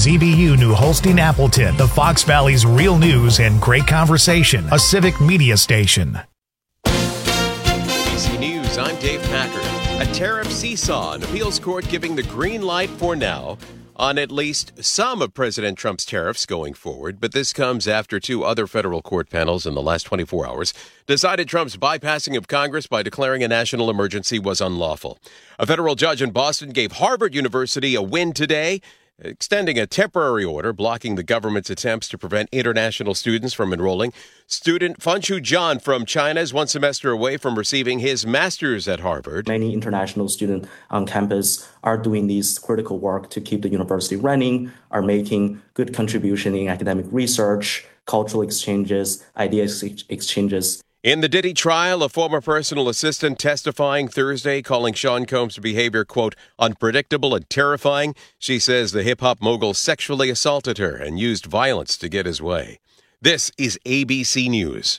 WZBU New Holstein Appleton, the Fox Valley's real news and great conversation, a civic media station. ABC News, I'm Dave Packer. A tariff seesaw, an appeals court giving the green light for now on at least some of President Trump's tariffs going forward. But this comes after two other federal court panels in the last 24 hours decided Trump's bypassing of Congress by declaring a national emergency was unlawful. A federal judge in Boston gave Harvard University a win today, extending a temporary order blocking the government's attempts to prevent international students from enrolling. Student Funshu John from China is one semester away from receiving his master's at Harvard. Many international students on campus are doing this critical work to keep the university running, are making good contribution in academic research, cultural exchanges, ideas exchanges. In the Diddy trial, a former personal assistant testifying Thursday, calling Sean Combs' behavior, quote, unpredictable and terrifying. She says the hip-hop mogul sexually assaulted her and used violence to get his way. This is ABC News.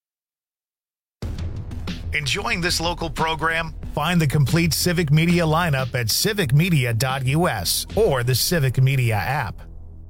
Enjoying this local program? Find the complete Civic Media lineup at civicmedia.us or the Civic Media app.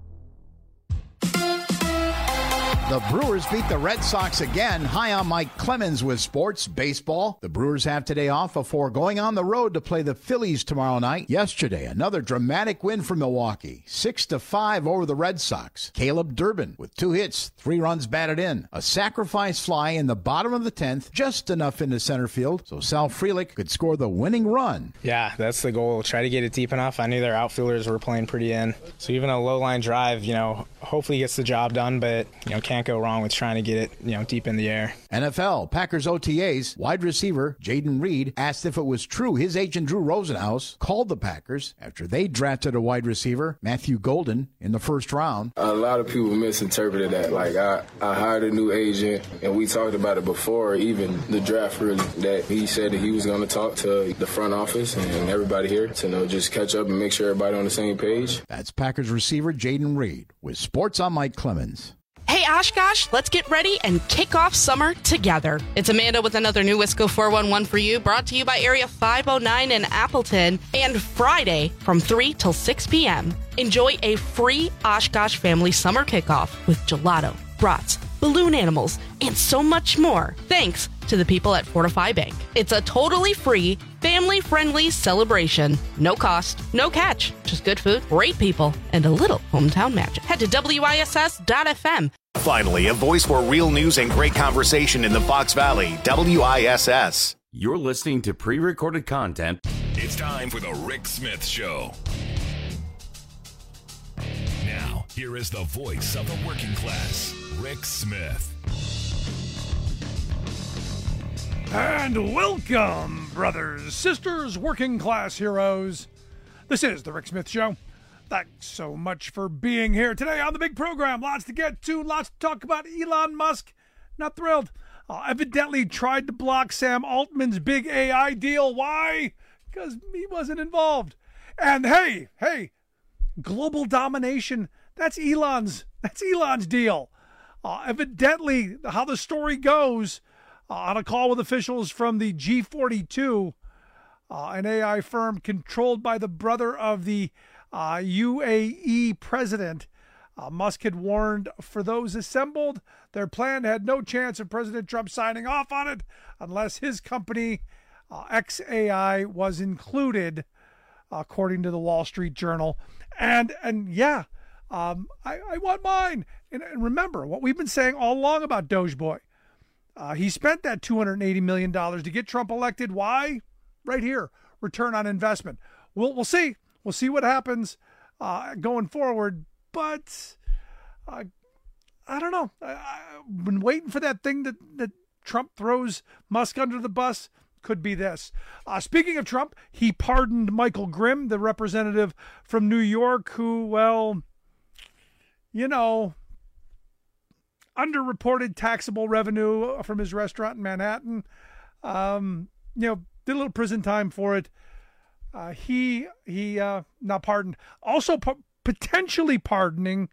The Brewers beat the Red Sox again. Hi, I'm Mike Clemens with Sports Baseball. The Brewers have today off before going on the road to play the Phillies tomorrow night. Yesterday, another dramatic win for Milwaukee, 6-5 over the Red Sox. Caleb Durbin with 2 hits, 3 runs batted in. A sacrifice fly in the bottom of the 10th, just enough into center field, so Sal Frelick could score the winning run. Yeah, that's the goal. Try to get it deep enough. I knew their outfielders were playing pretty in. So even a low line drive, hopefully gets the job done, but, can't go wrong with trying to get it, deep in the air. NFL, Packers OTAs, wide receiver Jaden Reed asked if it was true his agent Drew Rosenhaus called the Packers after they drafted a wide receiver, Matthew Golden, in the first round. A lot of people misinterpreted that. Like, I hired a new agent, and we talked about it before even the draft, really, that he said that he was going to talk to the front office and everybody here to just catch up and make sure everybody on the same page. That's Packers receiver Jaden Reed with Sports on Mike Clemens. Hey, Oshkosh, let's get ready and kick off summer together. It's Amanda with another new Wisco 411 for you, brought to you by Area 509 in Appleton, and Friday from 3 till 6 p.m. Enjoy a free Oshkosh family summer kickoff with gelato, brats, balloon animals, and so much more, thanks to the people at Fortify Bank. It's a totally free, family-friendly celebration. No cost, no catch, just good food, great people, and a little hometown magic. Head to WISS.FM. Finally, a voice for real news and great conversation in the Fox Valley, WISS. You're listening to pre-recorded content. It's time for the Rick Smith Show. Now, here is the voice of the working class, Rick Smith. And welcome, brothers, sisters, working class heroes. This is the Rick Smith Show. Thanks so much for being here today on the big program. Lots to get to, lots to talk about. Elon Musk, not thrilled. Evidently tried to block Sam Altman's big AI deal. Why? Because he wasn't involved. And hey, global domination, that's Elon's deal. Evidently, how the story goes, on a call with officials from the G42, an AI firm controlled by the brother of the UAE president, Musk had warned for those assembled, their plan had no chance of President Trump signing off on it unless his company, XAI, was included, according to the Wall Street Journal. And yeah, I want mine. And remember what we've been saying all along about Dogeboy. He spent that $280 million to get Trump elected. Why? Right here, return on investment. We'll see. We'll see what happens going forward. But I don't know. I've been waiting for that thing that Trump throws Musk under the bus. Could be this. Speaking of Trump, he pardoned Michael Grimm, the representative from New York, who, underreported taxable revenue from his restaurant in Manhattan. Did a little prison time for it. He not pardoned. Also potentially pardoning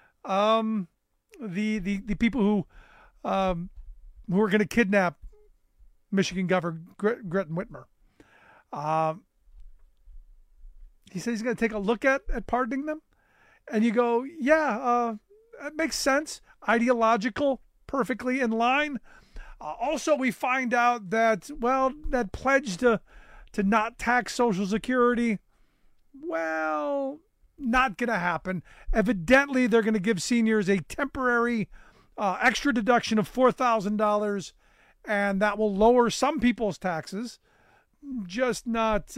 the people who are going to kidnap Michigan Governor Gretchen Whitmer. He says he's going to take a look at pardoning them. And you go, yeah, it makes sense. Ideological, perfectly in line. Also, we find out that, well, that pledge to not tax Social Security, well, not going to happen. Evidently, they're going to give seniors a temporary extra deduction of $4,000, and that will lower some people's taxes, just not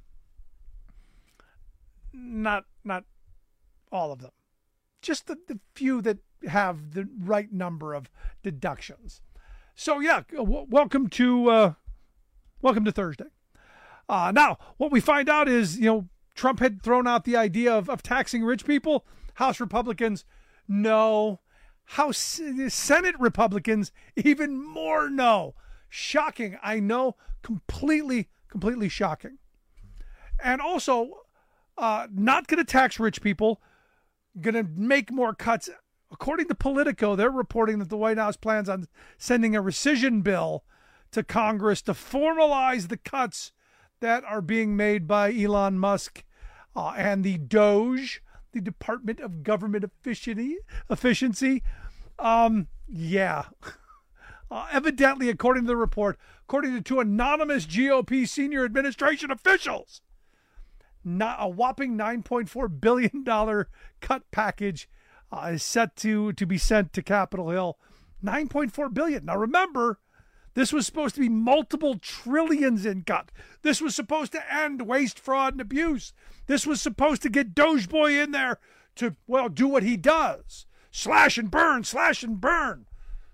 all of them. Just the few that have the right number of deductions. So yeah, welcome to Thursday. Now, what we find out is, Trump had thrown out the idea of taxing rich people. House Republicans, no. House Senate Republicans, even more no. Shocking, I know, completely shocking. And also, not going to tax rich people, going to make more cuts. According to Politico, they're reporting that the White House plans on sending a rescission bill to Congress to formalize the cuts that are being made by Elon Musk and the DOGE, the Department of Government Efficiency. Evidently, according to the report, according to two anonymous GOP senior administration officials, a whopping $9.4 billion cut package is set to be sent to Capitol Hill. $9.4 billion. Now remember, this was supposed to be multiple trillions in cut. This was supposed to end waste, fraud, and abuse. This was supposed to get Doge Boy in there to, well, do what he does. Slash and burn, slash and burn.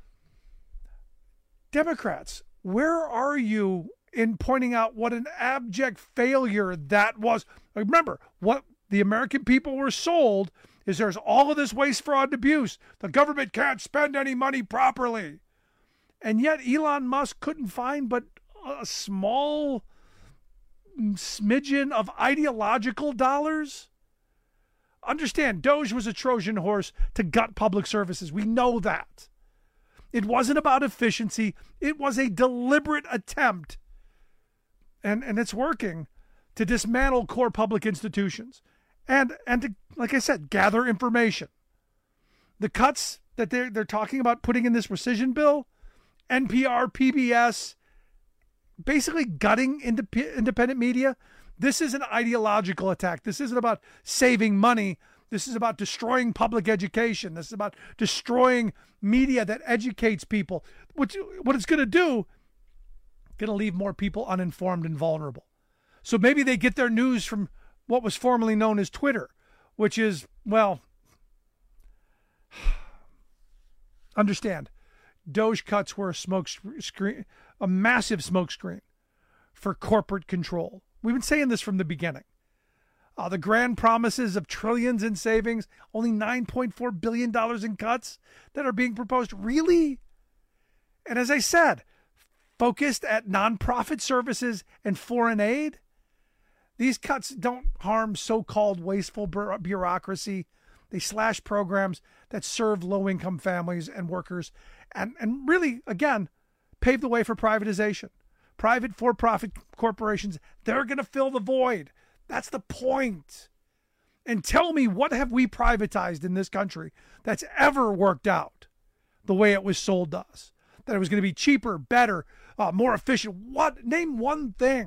Democrats, where are you in pointing out what an abject failure that was? Remember, what the American people were sold is there's all of this waste, fraud, and abuse. The government can't spend any money properly. And yet Elon Musk couldn't find but a small smidgen of ideological dollars. Understand, Doge was a Trojan horse to gut public services. We know that. It wasn't about efficiency. It was a deliberate attempt, and it's working, to dismantle core public institutions and to, like I said, gather information. The cuts that they're talking about putting in this rescission bill, NPR, PBS, basically gutting independent media. This is an ideological attack. This isn't about saving money. This is about destroying public education. This is about destroying media that educates people. What it's going to do, going to leave more people uninformed and vulnerable. So maybe they get their news from what was formerly known as Twitter, which is, well, understand, Doge cuts were a massive smokescreen for corporate control. We've been saying this from the beginning. The grand promises of trillions in savings, only $9.4 billion in cuts that are being proposed. Really? And as I said, focused at nonprofit services and foreign aid. These cuts don't harm so-called wasteful bureaucracy. They slash programs that serve low-income families and workers and really, again, pave the way for privatization. Private for-profit corporations, they're going to fill the void. That's the point. And tell me, what have we privatized in this country that's ever worked out the way it was sold to us? That it was going to be cheaper, better, more efficient. What? Name one thing.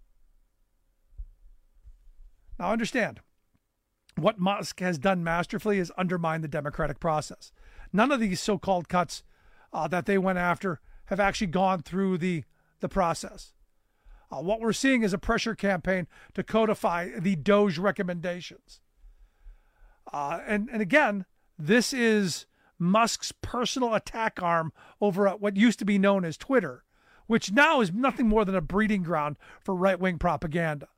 Now understand, what Musk has done masterfully is undermine the democratic process. None of these so-called cuts that they went after have actually gone through the process. What we're seeing is a pressure campaign to codify the Doge recommendations. And again, this is Musk's personal attack arm over at what used to be known as Twitter, which now is nothing more than a breeding ground for right-wing propaganda.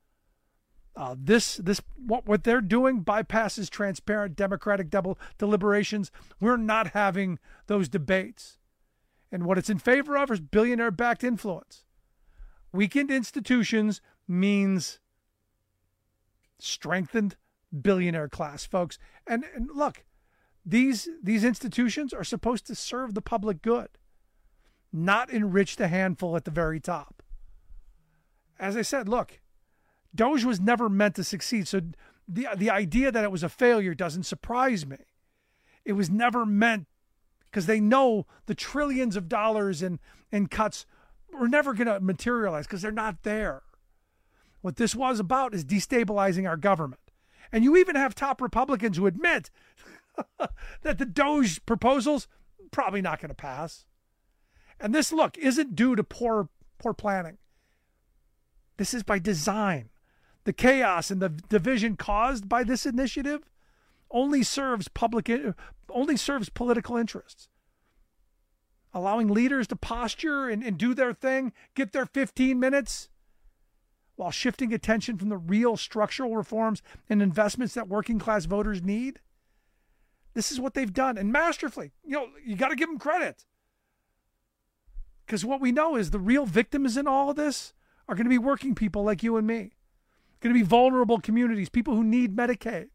What they're doing bypasses transparent democratic deliberations. We're not having those debates. And what it's in favor of is billionaire-backed influence. Weakened institutions means strengthened billionaire class, folks. And look, these institutions are supposed to serve the public good, not enrich the handful at the very top. As I said, look, Doge was never meant to succeed. So the idea that it was a failure doesn't surprise me. It was never meant, because they know the trillions of dollars in cuts were never going to materialize because they're not there. What this was about is destabilizing our government. And you even have top Republicans who admit that the DOGE proposals probably not going to pass. And this, look, isn't due to poor planning. This is by design. The chaos and the division caused by this initiative only serves political interests. Allowing leaders to posture and do their thing, get their 15 minutes, while shifting attention from the real structural reforms and investments that working class voters need. This is what they've done, and masterfully. You got to give them credit. Because what we know is the real victims in all of this are going to be working people like you and me. Going to be vulnerable communities, people who need Medicaid.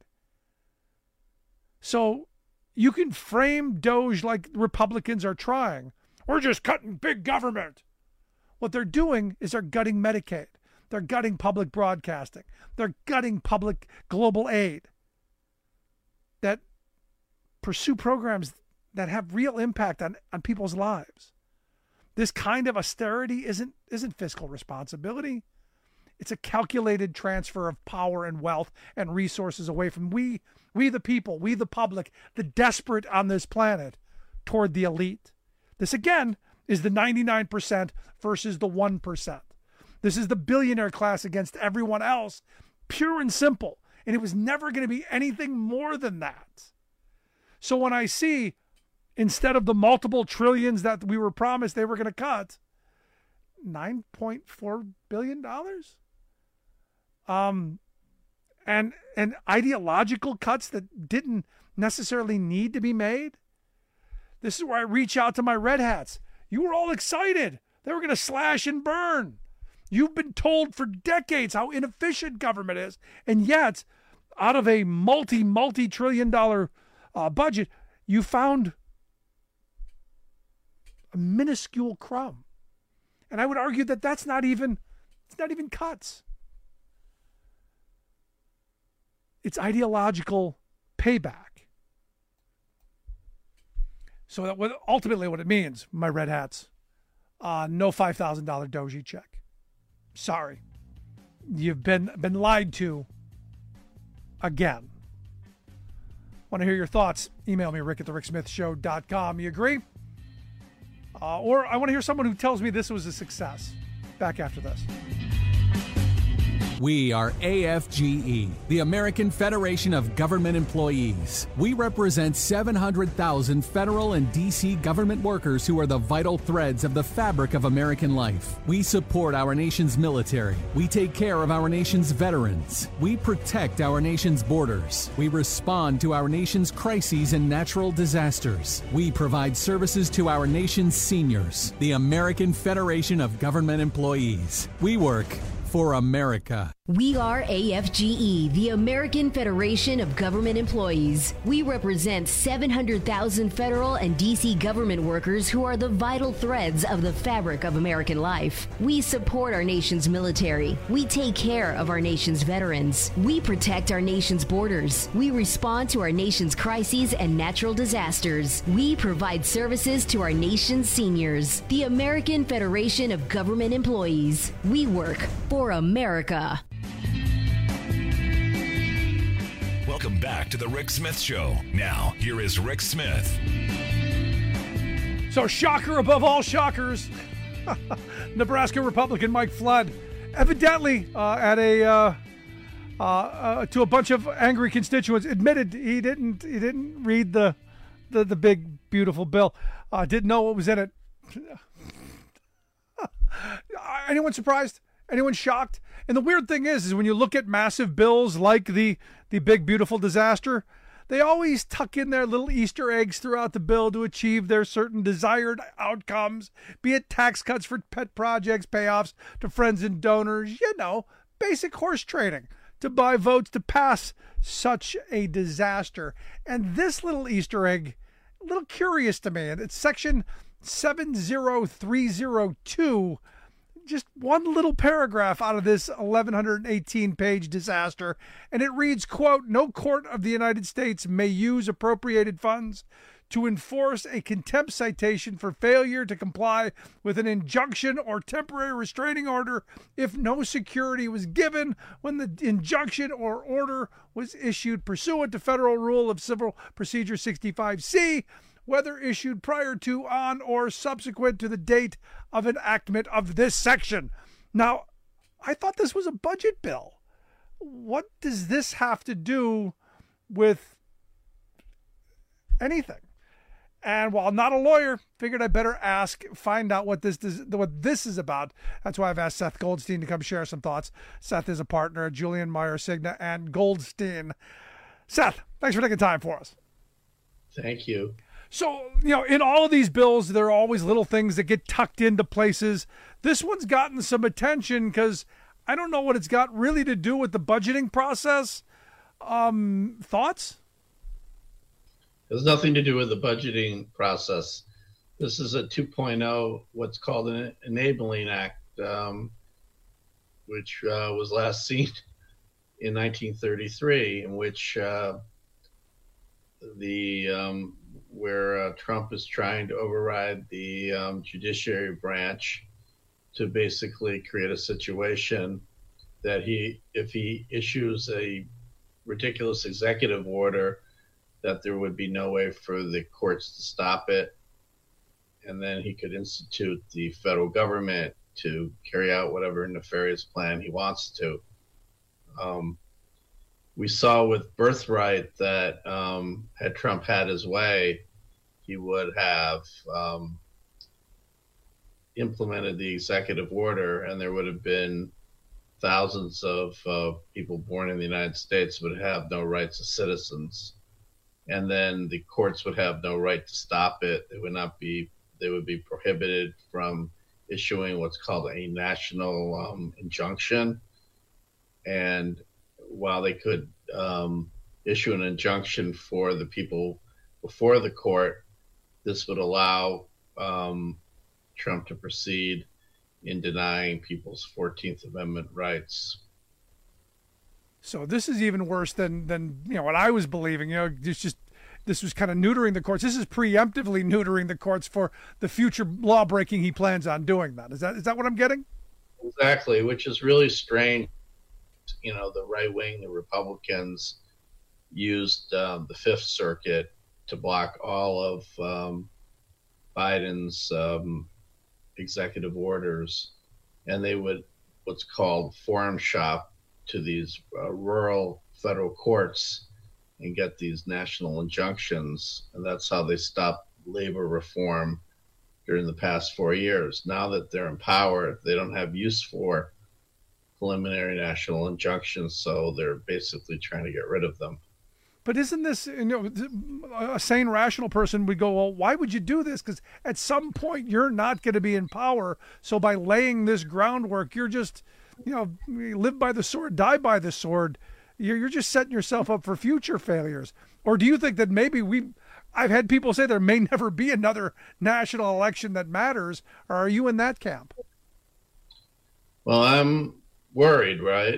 So you can frame DOGE like Republicans are trying. We're just cutting big government. What they're doing is they're gutting Medicaid. They're gutting public broadcasting. They're gutting public global aid that pursue programs that have real impact on people's lives. This kind of austerity isn't fiscal responsibility. It's a calculated transfer of power and wealth and resources away from we the people, we the public, the desperate on this planet, toward the elite. This, again, is the 99% versus the 1%. This is the billionaire class against everyone else, pure and simple. And it was never going to be anything more than that. So when I see, instead of the multiple trillions that we were promised they were going to cut, $9.4 billion? And ideological cuts that didn't necessarily need to be made. This is where I reach out to my red hats. You were all excited. They were going to slash and burn. You've been told for decades how inefficient government is. And yet, out of a multi-trillion-dollar budget, you found a minuscule crumb. And I would argue that it's not even cuts. It's ideological payback. So that ultimately what it means, my red hats, no $5,000 DOGE check. Sorry. You've been lied to again. Want to hear your thoughts? Email me, rick@thericksmithshow.com. You agree? Or I want to hear someone who tells me this was a success. Back after this. We are AFGE, the American Federation of Government Employees. We represent 700,000 federal and D.C. government workers who are the vital threads of the fabric of American life. We support our nation's military. We take care of our nation's veterans. We protect our nation's borders. We respond to our nation's crises and natural disasters. We provide services to our nation's seniors. The American Federation of Government Employees. We work for America. We are AFGE, the American Federation of Government Employees. We represent 700,000 federal and D.C. government workers who are the vital threads of the fabric of American life. We support our nation's military. We take care of our nation's veterans. We protect our nation's borders. We respond to our nation's crises and natural disasters. We provide services to our nation's seniors. The American Federation of Government Employees. We work for America. Welcome back to the Rick Smith Show. Now, here is Rick Smith. So, shocker above all shockers, Nebraska Republican Mike Flood, evidently to a bunch of angry constituents, admitted he didn't read the big beautiful bill, didn't know what was in it. Anyone surprised? Anyone shocked? And the weird thing is when you look at massive bills like the big beautiful disaster, they always tuck in their little Easter eggs throughout the bill to achieve their certain desired outcomes, be it tax cuts for pet projects, payoffs to friends and donors, basic horse trading to buy votes to pass such a disaster. And this little Easter egg, a little curious to me, and it's section 70302, just one little paragraph out of this 1,118-page disaster, and it reads, quote, "No court of the United States may use appropriated funds to enforce a contempt citation for failure to comply with an injunction or temporary restraining order if no security was given when the injunction or order was issued pursuant to Federal Rule of Civil Procedure 65C, whether issued prior to, on, or subsequent to the date of enactment of this section." Now, I thought this was a budget bill. What does this have to do with anything? And while I'm not a lawyer, figured I better find out what this is about. That's why I've asked Seth Goldstein to come share some thoughts. Seth is a partner at Julian Meyer, Cigna, and Goldstein. Seth, thanks for taking time for us. Thank you. So, in all of these bills, there are always little things that get tucked into places. This one's gotten some attention because I don't know what it's got really to do with the budgeting process. Thoughts? It has nothing to do with the budgeting process. This is a 2.0, what's called an Enabling Act, which was last seen in 1933, in which where Trump is trying to override the judiciary branch to basically create a situation that if he issues a ridiculous executive order, that there would be no way for the courts to stop it. And then he could institute the federal government to carry out whatever nefarious plan he wants to. We saw with Birthright that had Trump had his way, he would have implemented the executive order, and there would have been thousands of people born in the United States would have no rights as citizens. And then the courts would have no right to stop it. They would be prohibited from issuing what's called a national injunction. And while they could issue an injunction for the people before the court, this would allow Trump to proceed in denying people's 14th Amendment rights. So this is even worse than what I was believing. This was kind of neutering the courts. This is preemptively neutering the courts for the future law breaking he plans on doing. Is that what I'm getting? Exactly, which is really strange. The right wing, the Republicans, used the Fifth Circuit to block all of Biden's executive orders, and they would what's called forum shop to these rural federal courts and get these national injunctions. And that's how they stopped labor reform during the past 4 years. Now that they're in power, they don't have use for preliminary national injunctions, so they're basically trying to get rid of them. But isn't this, a sane, rational person would go, well, why would you do this? Because at some point you're not going to be in power. So by laying this groundwork, you're just, live by the sword, die by the sword. You're just setting yourself up for future failures. Or do you think that maybe I've had people say there may never be another national election that matters, or are you in that camp? Well, I'm worried, right?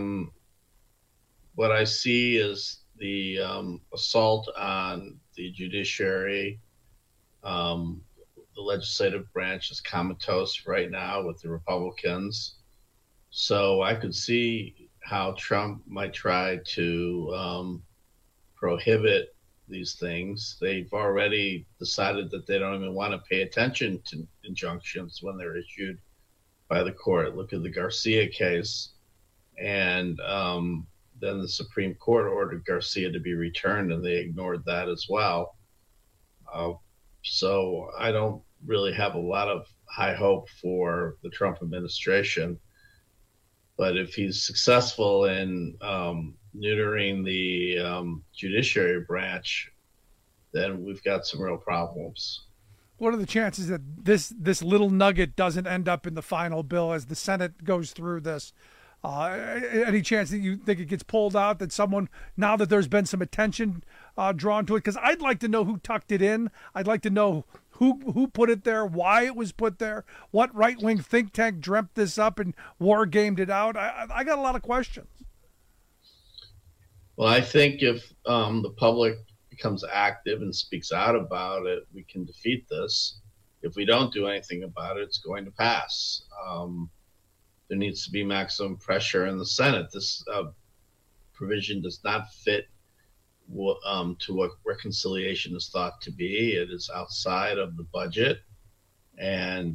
What I see is the assault on the judiciary. The legislative branch is comatose right now with the Republicans. So I could see how Trump might try to prohibit these things. They've already decided that they don't even want to pay attention to injunctions when they're issued by the court. Look at the Garcia case. And then the Supreme Court ordered Garcia to be returned, and they ignored that as well. So I don't really have a lot of high hope for the Trump administration. But if he's successful in neutering the judiciary branch, then we've got some real problems. What are the chances that this little nugget doesn't end up in the final bill as the Senate goes through this? Any chance that you think it gets pulled out, that someone, now that there's been some attention drawn to it? Because I'd like to know who tucked it in. I'd like to know who put it there, why it was put there, what right-wing think tank dreamt this up and war gamed it out. I got a lot of questions. Well, I think if the public becomes active and speaks out about it, we can defeat this. If we don't do anything about it, it's going to pass. There needs to be maximum pressure in the Senate. This provision does not fit to what reconciliation is thought to be. It is outside of the budget, and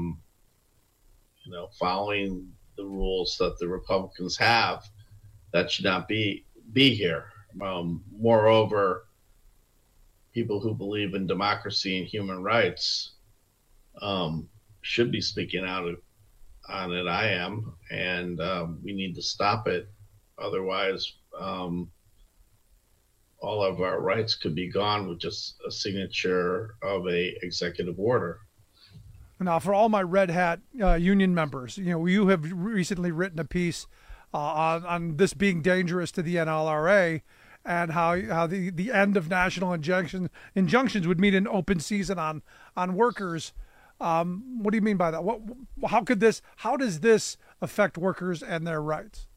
following the rules that the Republicans have, that should not be here. Moreover, people who believe in democracy and human rights should be speaking out on it. I am, and we need to stop it. Otherwise, all of our rights could be gone with just a signature of a executive order. Now, for all my red hat union members, you have recently written a piece on this being dangerous to the NLRA, and how the end of national injunctions would mean an open season on workers. What do you mean by that? How does this affect workers and their rights?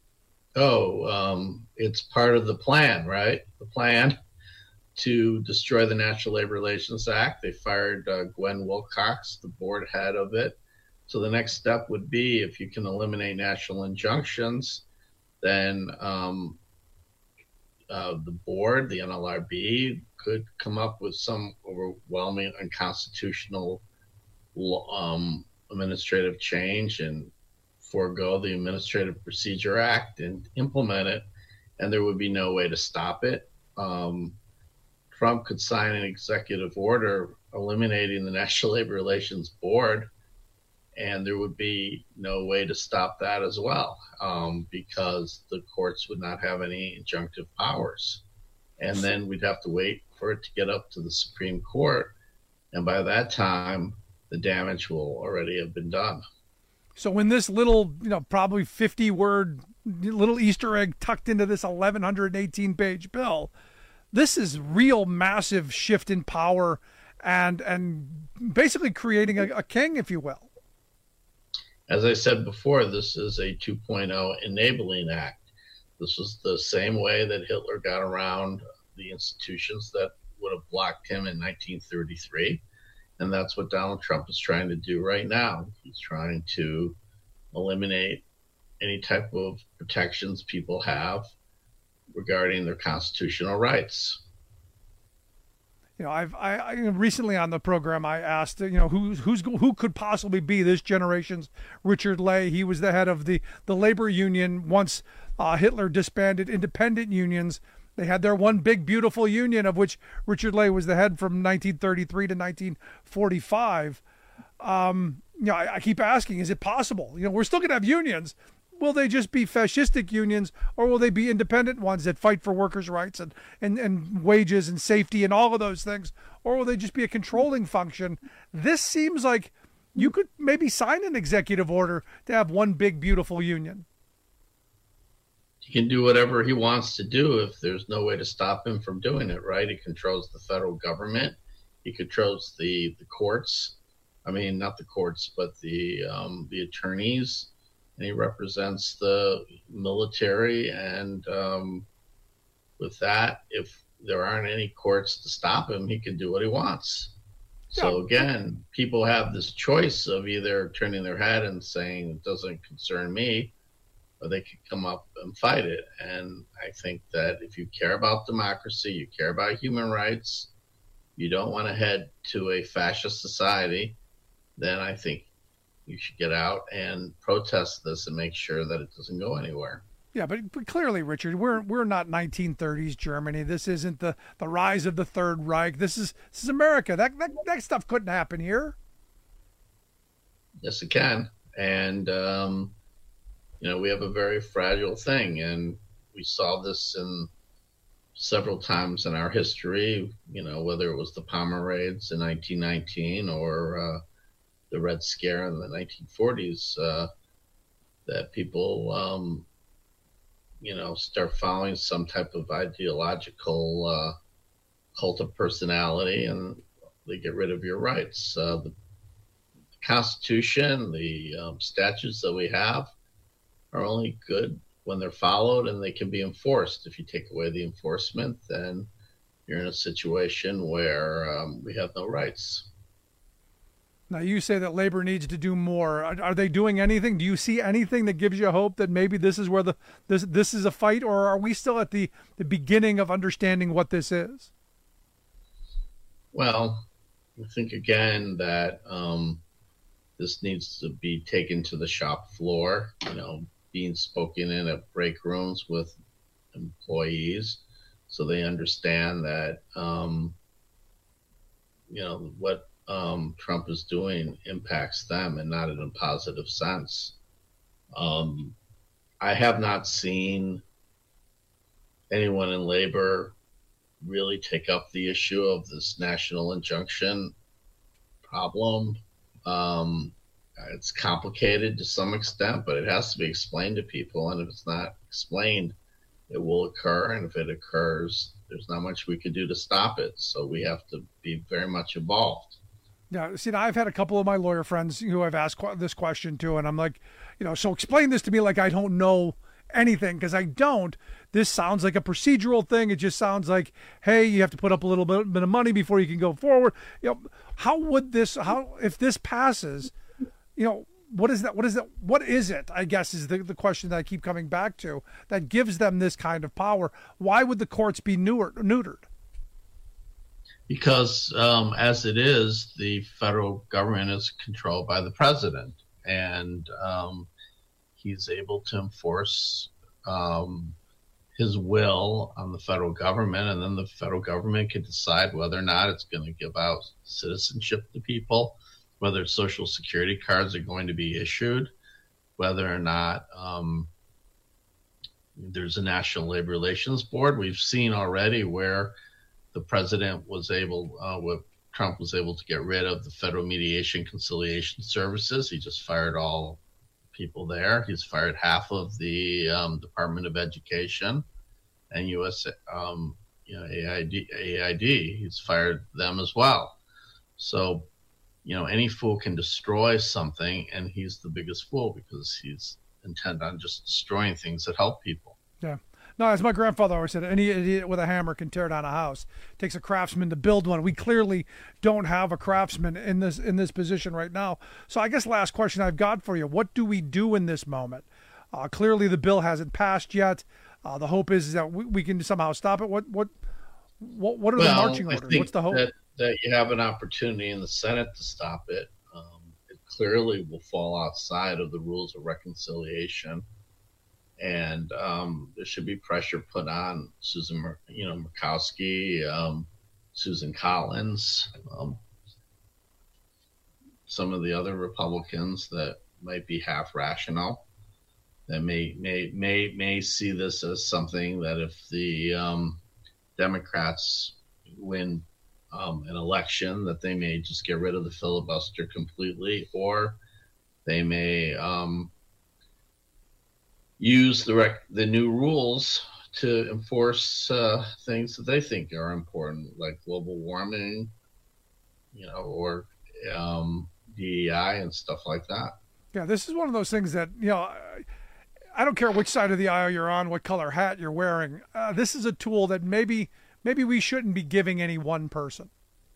It's part of the plan, right? The plan to destroy the National Labor Relations Act. They fired Gwen Wilcox, the board head of it. So the next step would be, if you can eliminate national injunctions, then the board, the NLRB, could come up with some overwhelming unconstitutional administrative change and forego the Administrative Procedure Act and implement it, and there would be no way to stop it. Trump could sign an executive order eliminating the National Labor Relations Board, and there would be no way to stop that as well, because the courts would not have any injunctive powers. And then we'd have to wait for it to get up to the Supreme Court, and by that time, the damage will already have been done. So when this little, probably 50-word little Easter egg tucked into this 1,118-page bill, this is real massive shift in power and basically creating a king, if you will. As I said before, this is a 2.0 enabling act. This was the same way that Hitler got around the institutions that would have blocked him in 1933. And that's what Donald Trump is trying to do right now. He's trying to eliminate any type of protections people have regarding their constitutional rights. I recently on the program I asked, who could possibly be this generation's Richard Ley. He was the head of the labor union once Hitler disbanded independent unions. They had their one big beautiful union, of which Richard Ley was the head from 1933 to 1945. I keep asking, is it possible? We're still going to have unions. Will they just be fascistic unions, or will they be independent ones that fight for workers' rights and wages and safety and all of those things? Or will they just be a controlling function? This seems like you could maybe sign an executive order to have one big, beautiful union. He can do whatever he wants to do if there's no way to stop him from doing it, right? He controls the federal government. He controls the courts. I mean, not the courts, but the attorneys. And he represents the military, and with that, if there aren't any courts to stop him, he can do what he wants. So again, people have this choice of either turning their head and saying it doesn't concern me, or they could come up and fight it. And I think that if you care about democracy, you care about human rights, you don't want to head to a fascist society, then I think you should get out and protest this and make sure that it doesn't go anywhere. Yeah, but clearly, Richard, we're not 1930s Germany. This isn't the rise of the Third Reich. This is America. That stuff couldn't happen here. Yes, it can. And we have a very fragile thing, and we saw this in several times in our history. Whether it was the Palmer raids in 1919 or the Red Scare in the 1940s, that people, start following some type of ideological cult of personality, and they get rid of your rights. The Constitution, the statutes that we have are only good when they're followed and they can be enforced. If you take away the enforcement, then you're in a situation where we have no rights. Now, you say that labor needs to do more. Are they doing anything? Do you see anything that gives you hope that maybe this is where this is a fight, or are we still at the beginning of understanding what this is? Well, I think again that this needs to be taken to the shop floor, being spoken in at break rooms with employees so they understand that, what Trump is doing impacts them and not in a positive sense. I have not seen anyone in labor really take up the issue of this national injunction problem. It's complicated to some extent, but it has to be explained to people. And if it's not explained, it will occur. And if it occurs, there's not much we can do to stop it. So we have to be very much involved. Yeah, see, I've had a couple of my lawyer friends who I've asked this question to, and I'm like, so explain this to me like I don't know anything, because I don't. This sounds like a procedural thing. It just sounds like, hey, you have to put up a little bit of money before you can go forward. If this passes, what is that? What is it? I guess is the question that I keep coming back to that gives them this kind of power. Why would the courts be neutered? Because as it is, the federal government is controlled by the president, and he's able to enforce his will on the federal government, and then the federal government can decide whether or not it's going to give out citizenship to people, whether Social Security cards are going to be issued, whether or not there's a National Labor Relations Board. We've seen already where the president was Trump was able to get rid of the Federal Mediation Conciliation Services. He just fired all people there. He's fired half of the Department of Education and AID. He's fired them as well. So, any fool can destroy something, and he's the biggest fool because he's intent on just destroying things that help people. Yeah. No, as my grandfather always said, any idiot with a hammer can tear down a house. It takes a craftsman to build one. We clearly don't have a craftsman in this position right now. So I guess last question I've got for you: what do we do in this moment? Clearly, the bill hasn't passed yet. The hope is that we can somehow stop it. What are the marching orders? What's the hope? That you have an opportunity in the Senate to stop it. It clearly will fall outside of the rules of reconciliation. And there should be pressure put on Susan, Murkowski, Susan Collins, some of the other Republicans that might be half rational, that may see this as something that if the Democrats win an election, that they may just get rid of the filibuster completely, or they may use the new rules to enforce things that they think are important, like global warming, or DEI and stuff like that. Yeah, this is one of those things that, I don't care which side of the aisle you're on, what color hat you're wearing. This is a tool that maybe we shouldn't be giving any one person.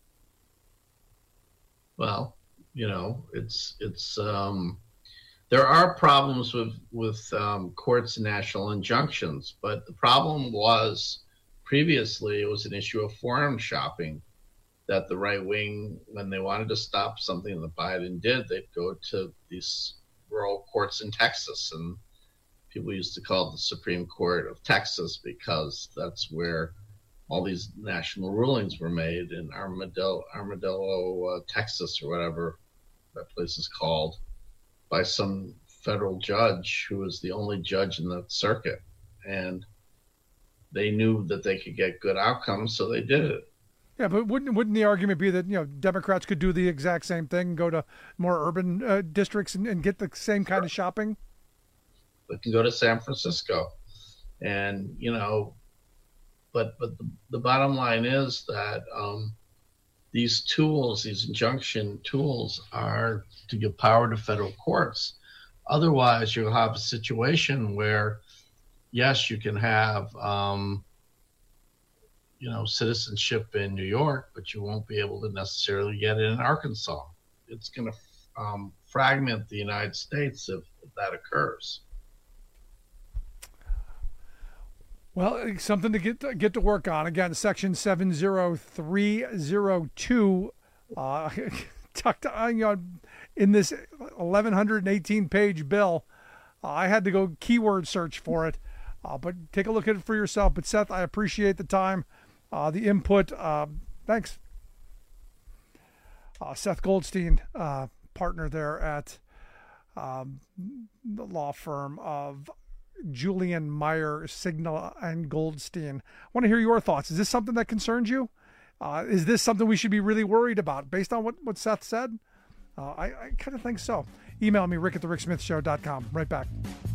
Well, it's there are problems with courts and national injunctions, but the problem was previously it was an issue of forum shopping, that the right wing, when they wanted to stop something that Biden did, they'd go to these rural courts in Texas, and people used to call it the Supreme Court of Texas because that's where all these national rulings were made in Armadillo, Texas, or whatever that place is called, by some federal judge who was the only judge in the circuit. And they knew that they could get good outcomes, so they did it. Yeah, but wouldn't the argument be that, Democrats could do the exact same thing and go to more urban districts and get the same kind of shopping? They can go to San Francisco. And, but the bottom line is that these tools, these injunction tools, are to give power to federal courts. Otherwise, you'll have a situation where, yes, you can have, citizenship in New York, but you won't be able to necessarily get it in Arkansas. It's going to fragment the United States if that occurs. Well, something to get to work on. Again, Section 70302, tucked in this 1,118-page bill. I had to go keyword search for it, but take a look at it for yourself. But Seth, I appreciate the time, the input. Thanks. Seth Goldstein, partner there at the law firm of Julian Meyer, Signal and Goldstein. I want to hear your thoughts. Is this something that concerns you? Is this something we should be really worried about based on what Seth said? I kind of think so. Email me, rick@thericksmithshow.com. Right back.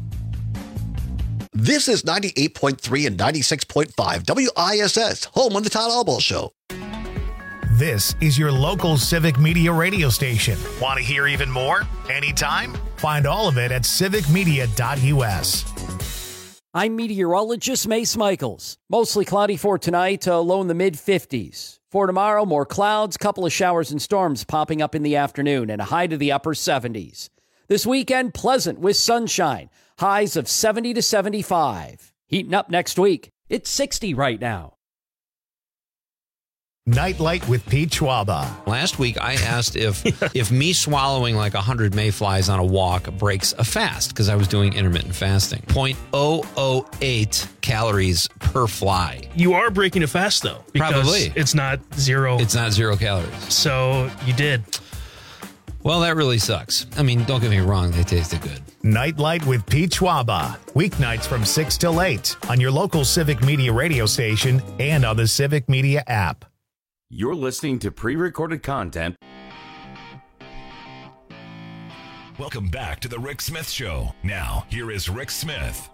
This is 98.3 and 96.5 WISS, home of the Todd Albaugh Show. This is your local civic media radio station. Want to hear even more? Anytime? Find all of it at civicmedia.us. I'm meteorologist Mace Michaels. Mostly cloudy for tonight, low in the mid-50s. For tomorrow, more clouds, couple of showers and storms popping up in the afternoon, and a high to the upper 70s. This weekend, pleasant with sunshine, highs of 70 to 75. Heating up next week. It's 60 right now. Nightlight with Pete Schwaba. Last week, I asked if me swallowing like 100 mayflies on a walk breaks a fast, because I was doing intermittent fasting. 0.008 calories per fly. You are breaking a fast, though. Because probably. It's not zero. It's not 0 calories. So you did. Well, that really sucks. I mean, don't get me wrong. They tasted good. Nightlight with Pete Schwaba. Weeknights from 6 till 8 on your local Civic Media radio station and on the Civic Media app. You're listening to pre-recorded content. Welcome back to the Rick Smith Show. Now, here is Rick Smith.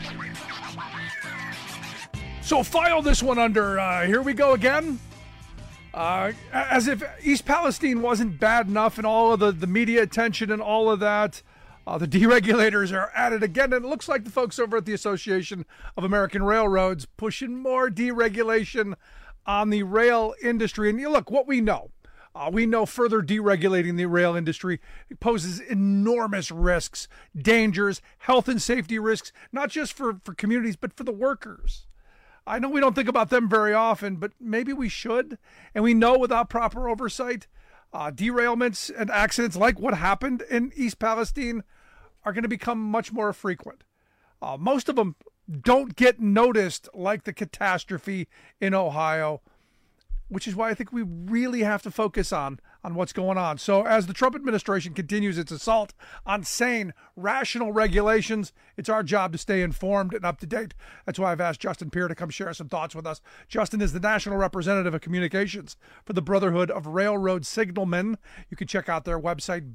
So file this one under, here we go again. As if East Palestine wasn't bad enough and all of the media attention and all of that, the deregulators are at it again. And it looks like the folks over at the Association of American Railroads pushing more deregulation on the rail industry. And look, what we know further deregulating the rail industry poses enormous risks, dangers, health and safety risks, not just for communities, but for the workers. I know we don't think about them very often, but maybe we should. And we know without proper oversight, derailments and accidents like what happened in East Palestine are going to become much more frequent. Most of them don't get noticed like the catastrophe in Ohio, which is why I think we really have to focus on what's going on. So as the Trump administration continues its assault on sane, rational regulations, it's our job to stay informed and up to date. That's why I've asked Justin Peer to come share some thoughts with us. Justin is the National Representative of Communications for the Brotherhood of Railroad Signalmen. You can check out their website,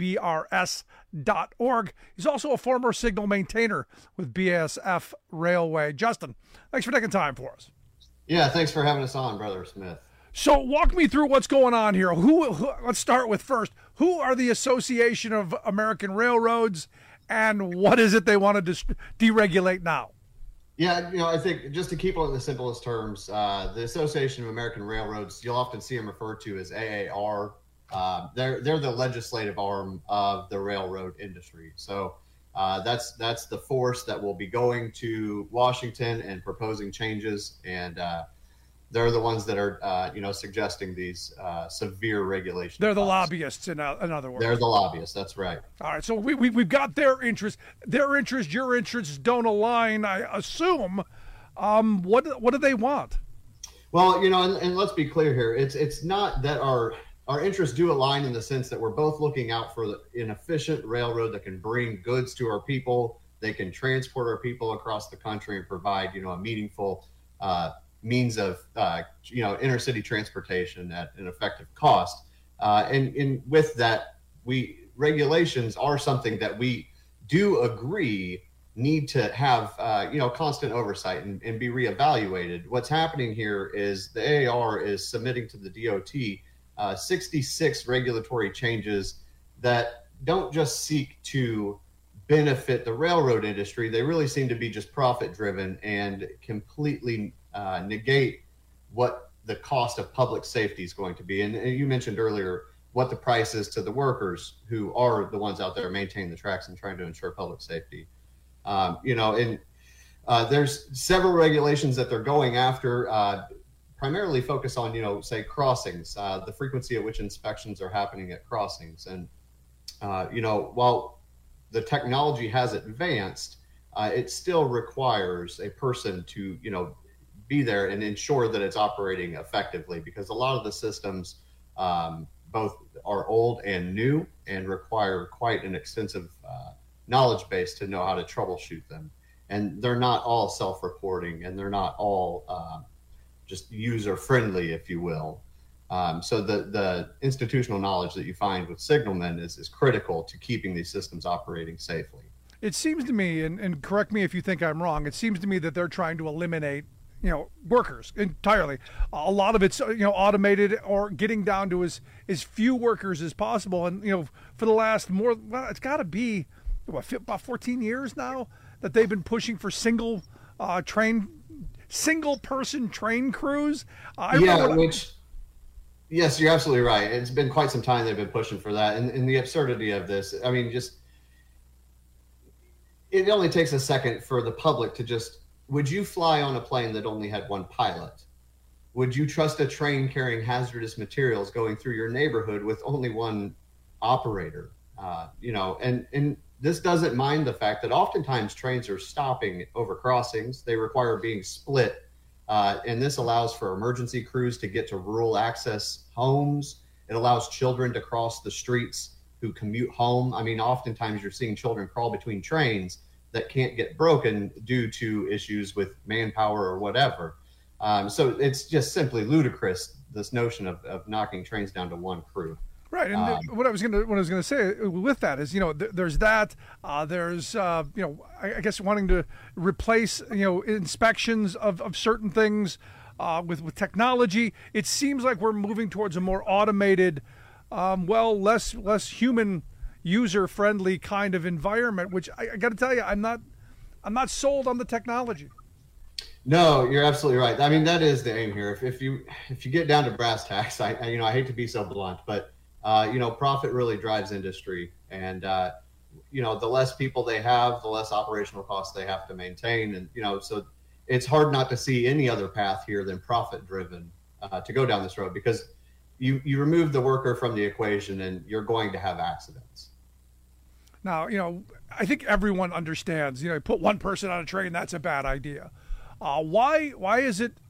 brs.org. He's also a former signal maintainer with BASF Railway. Justin, thanks for taking time for us. Yeah, thanks for having us on, Brother Smith. So walk me through what's going on here. Who let's start with first. Who are the Association of American Railroads, and what is it they want to deregulate now? Yeah, I think just to keep it in the simplest terms, the Association of American Railroads, you'll often see them referred to as AAR. They're the legislative arm of the railroad industry. So that's the force that will be going to Washington and proposing changes, and they're the ones that are, suggesting these severe regulations. They're the lobbyists, in other words. They're the lobbyists. That's right. All right. So we've got their interest. Their interest, your interests don't align, I assume. What do they want? Well, and let's be clear here. It's not that our interests do align in the sense that we're both looking out for an efficient railroad that can bring goods to our people. They can transport our people across the country and provide, a meaningful means of intercity transportation at an effective cost, and with that, regulations are something that we do agree need to have constant oversight and be reevaluated. What's happening here is the AAR is submitting to the DOT 66 regulatory changes that don't just seek to benefit the railroad industry. They really seem to be just profit driven and completely negate what the cost of public safety is going to be. And you mentioned earlier what the price is to the workers who are the ones out there maintaining the tracks and trying to ensure public safety. There's several regulations that they're going after, primarily focus on, say crossings, the frequency at which inspections are happening at crossings. And, while the technology has advanced, it still requires a person to, be there and ensure that it's operating effectively, because a lot of the systems, both are old and new and require quite an extensive knowledge base to know how to troubleshoot them. And they're not all self-reporting, and they're not all just user-friendly, if you will. So the institutional knowledge that you find with signalmen is critical to keeping these systems operating safely. It seems to me, and correct me if you think I'm wrong, it seems to me that they're trying to eliminate workers entirely. A lot of it's, automated or getting down to as few workers as possible. And, for the last it's got to be about 14 years now that they've been pushing for single person train crews. Yes, you're absolutely right. It's been quite some time they've been pushing for that. And the absurdity of this, it only takes a second for the public to would you fly on a plane that only had one pilot? Would you trust a train carrying hazardous materials going through your neighborhood with only one operator? And this doesn't mind the fact that oftentimes trains are stopping over crossings. They require being split. And this allows for emergency crews to get to rural access homes. It allows children to cross the streets who commute home. Oftentimes you're seeing children crawl between trains that can't get broken due to issues with manpower or whatever. So it's just simply ludicrous, this notion of knocking trains down to one crew. Right, and what I was going to say with that is, there's that. There's, I guess wanting to replace, inspections of certain things with technology. It seems like we're moving towards a more automated, less human, user-friendly kind of environment. Which I got to tell you, I'm not sold on the technology. No, you're absolutely right. That is the aim here. If you get down to brass tacks, I hate to be so blunt, but profit really drives industry, and the less people they have, the less operational costs they have to maintain, and so it's hard not to see any other path here than profit driven to go down this road, because you remove the worker from the equation and you're going to have accidents. Now, I think everyone understands, put one person on a train, that's a bad idea. Why is it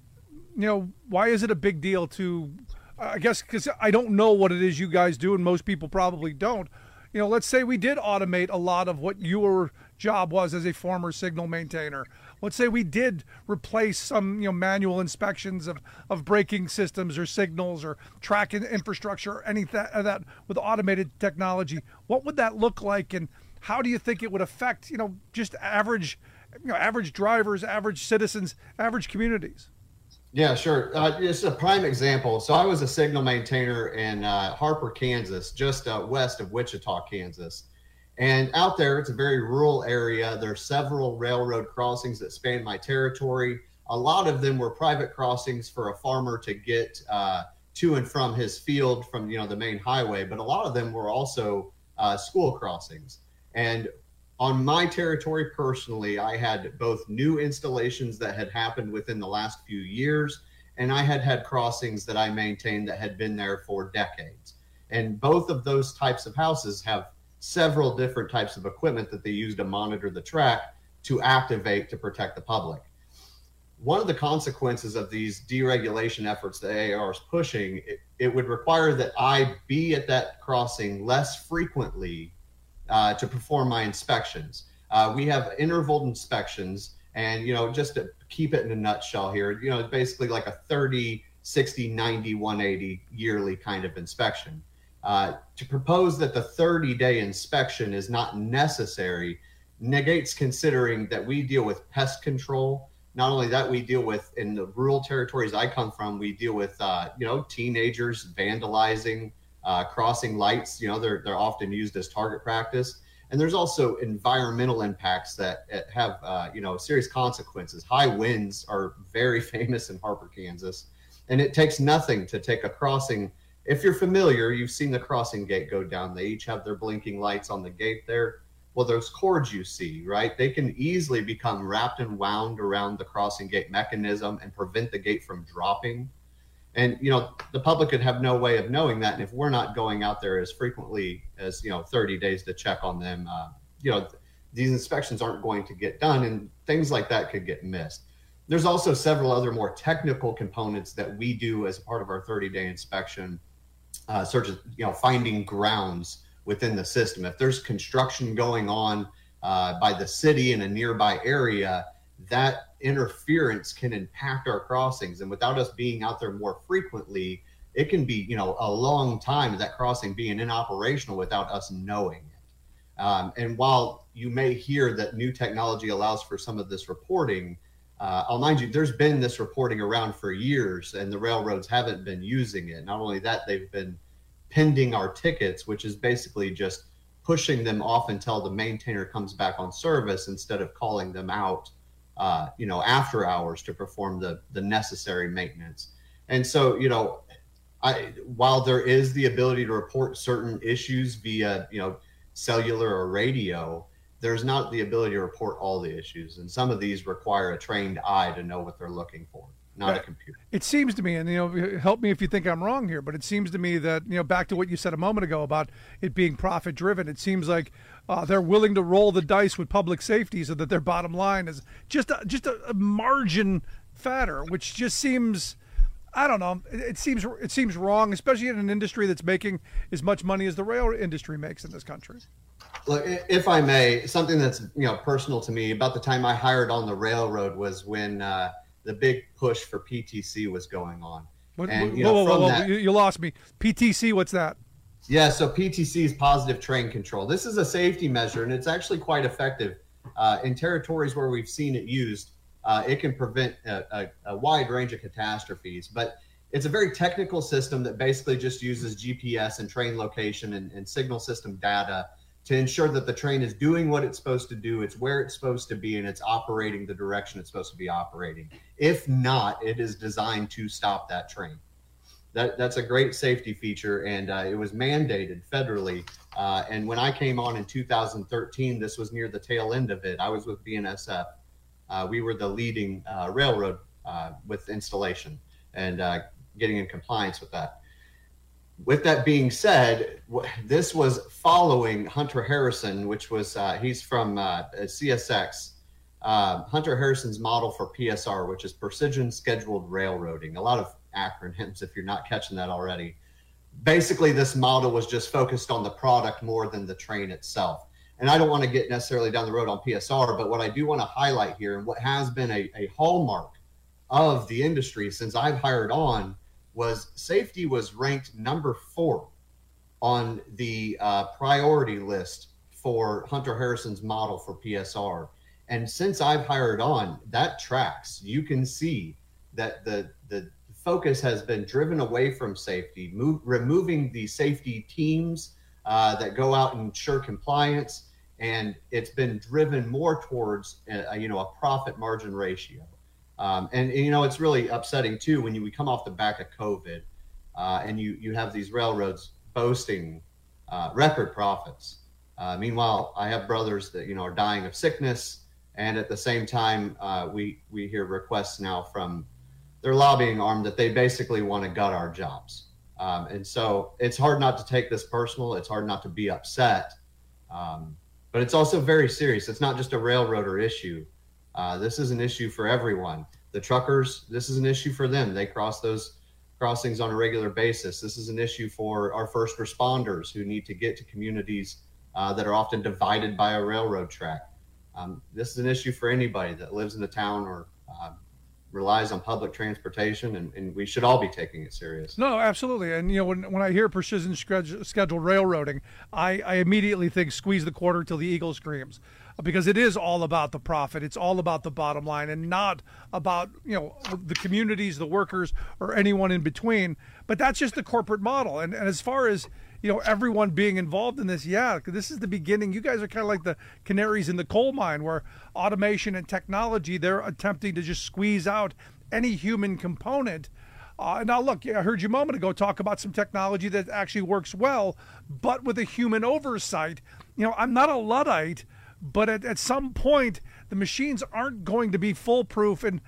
a big deal to, I guess, because I don't know what it is you guys do, and most people probably don't. Let's say we did automate a lot of what your job was as a former signal maintainer. Let's say we did replace some, manual inspections of braking systems or signals or track infrastructure or anything of that with automated technology. What would that look like, and how do you think it would affect, just average drivers, average citizens, average communities? Yeah, sure. Just a prime example. So I was a signal maintainer in Harper, Kansas, just west of Wichita, Kansas. And out there, it's a very rural area. There are several railroad crossings that span my territory. A lot of them were private crossings for a farmer to get to and from his field from, the main highway. But a lot of them were also school crossings. And on my territory personally, I had both new installations that had happened within the last few years, and I had crossings that I maintained that had been there for decades. And both of those types of houses have several different types of equipment that they use to monitor the track to activate to protect the public. One of the consequences of these deregulation efforts that AAR is pushing, it would require that I be at that crossing less frequently to perform my inspections. We have interval inspections, and, just to keep it in a nutshell here, it's basically like a 30, 60, 90, 180 yearly kind of inspection. To propose that the 30-day inspection is not necessary negates considering that we deal with pest control. Not only that, we deal with, in the rural territories I come from, we deal with, teenagers vandalizing, crossing lights. They're often used as target practice. And there's also environmental impacts that have, serious consequences. High winds are very famous in Harper, Kansas, and it takes nothing to take a crossing. If you're familiar, you've seen the crossing gate go down. They each have their blinking lights on the gate there. Well, those cords you see, right, they can easily become wrapped and wound around the crossing gate mechanism and prevent the gate from dropping. And, the public could have no way of knowing that. And if we're not going out there as frequently as, 30 days to check on them, these inspections aren't going to get done, and things like that could get missed. There's also several other more technical components that we do as a part of our 30-day inspection, such as, finding grounds within the system. If there's construction going on by the city in a nearby area, that interference can impact our crossings. And without us being out there more frequently, it can be, a long time that crossing being inoperational without us knowing it. And while you may hear that new technology allows for some of this reporting, I'll mind you, there's been this reporting around for years, and the railroads haven't been using it. Not only that, they've been pending our tickets, which is basically just pushing them off until the maintainer comes back on service instead of calling them out, after hours to perform the necessary maintenance. And so, while there is the ability to report certain issues via, cellular or radio, there's not the ability to report all the issues. And some of these require a trained eye to know what they're looking for, not a computer. It seems to me, and help me if you think I'm wrong here, but it seems to me that back to what you said a moment ago about it being profit driven, it seems like they're willing to roll the dice with public safety so that their bottom line is just a margin fatter, which just seems, I don't know, it seems wrong, especially in an industry that's making as much money as the rail industry makes in this country. Look, if I may, something that's personal to me, about the time I hired on the railroad was when the big push for PTC was going on. You lost me. PTC, what's that? Yeah, so PTC is positive train control. This is a safety measure, and it's actually quite effective. In territories where we've seen it used, it can prevent a wide range of catastrophes. But it's a very technical system that basically just uses GPS and train location and signal system data to ensure that the train is doing what it's supposed to do, it's where it's supposed to be, and it's operating the direction it's supposed to be operating. If not, it is designed to stop that train. That's a great safety feature, and it was mandated federally. And when I came on in 2013, this was near the tail end of it. I was with BNSF. We were the leading railroad with installation and getting in compliance with that. With that being said, this was following Hunter Harrison, which was, he's from CSX. Hunter Harrison's model for PSR, which is Precision Scheduled Railroading. A lot of acronyms if you're not catching that already. Basically, this model was just focused on the product more than the train itself. And I don't want to get necessarily down the road on PSR, but what I do want to highlight here, and what has been a hallmark of the industry since I've hired on, was safety was ranked number 4 on the priority list for Hunter Harrison's model for PSR. And since I've hired on, that tracks. You can see that the focus has been driven away from safety, removing the safety teams that go out and ensure compliance, and it's been driven more towards a profit margin ratio. And it's really upsetting too when we come off the back of COVID and you have these railroads boasting record profits. Meanwhile, I have brothers that are dying of sickness, and at the same time, we hear requests now from their lobbying arm that they basically want to gut our jobs. And so it's hard not to take this personal. It's hard not to be upset, but it's also very serious. It's not just a railroader issue. This is an issue for everyone. The truckers, this is an issue for them. They cross those crossings on a regular basis. This is an issue for our first responders who need to get to communities that are often divided by a railroad track. This is an issue for anybody that lives in a town or relies on public transportation, and we should all be taking it serious. No, absolutely. And when I hear precision scheduled railroading, I immediately think squeeze the quarter till the eagle screams. because it is all about the profit. It's all about the bottom line and not about, the communities, the workers, or anyone in between. But that's just the corporate model. And as far as, everyone being involved in this, this is the beginning. You guys are kind of like the canaries in the coal mine, where automation and technology, they're attempting to just squeeze out any human component. Now, look, I heard you a moment ago talk about some technology that actually works well, but with a human oversight. I'm not a Luddite, but at some point, the machines aren't going to be foolproof, and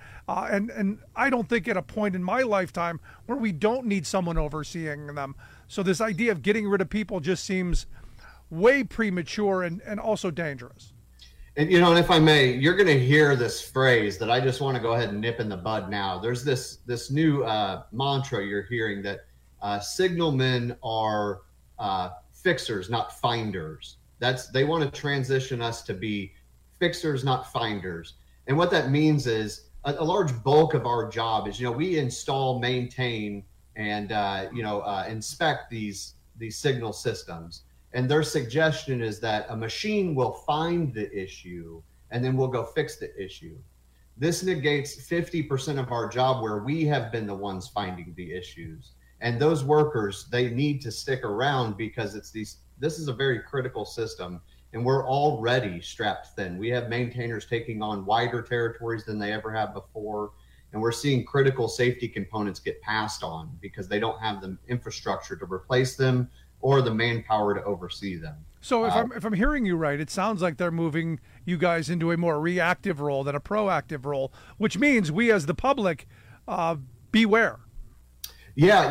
I don't think at a point in my lifetime where we don't need someone overseeing them. So this idea of getting rid of people just seems way premature and also dangerous. And, and if I may, you're going to hear this phrase that I just want to go ahead and nip in the bud now. There's this new mantra you're hearing that signalmen are fixers, not finders. They want to transition us to be fixers, not finders. And what that means is a large bulk of our job is, we install, maintain, and inspect these signal systems. And their suggestion is that a machine will find the issue and then we'll go fix the issue. This negates 50% of our job where we have been the ones finding the issues. And those workers, they need to stick around because this is a very critical system, and we're already strapped thin. We have maintainers taking on wider territories than they ever have before, and we're seeing critical safety components get passed on because they don't have the infrastructure to replace them or the manpower to oversee them. So if I'm hearing you right, it sounds like they're moving you guys into a more reactive role than a proactive role, which means we as the public beware. Yeah,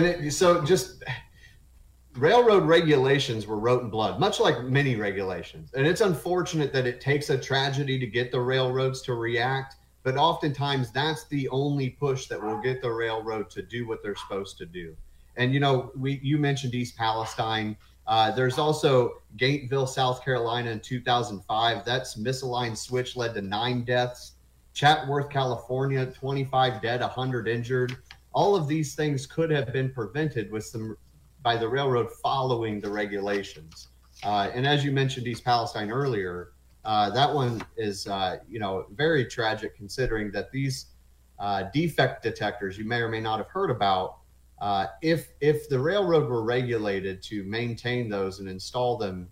just railroad regulations were wrote in blood, much like many regulations. And it's unfortunate that it takes a tragedy to get the railroads to react, but oftentimes that's the only push that will get the railroad to do what they're supposed to do. And, you mentioned East Palestine. There's also Gateville, South Carolina in 2005. That's misaligned switch led to 9 deaths. Chatworth, California, 25 dead, 100 injured. All of these things could have been prevented by the railroad following the regulations. And as you mentioned East Palestine earlier, that one is, very tragic considering that these defect detectors you may or may not have heard about, if the railroad were regulated to maintain those and install them,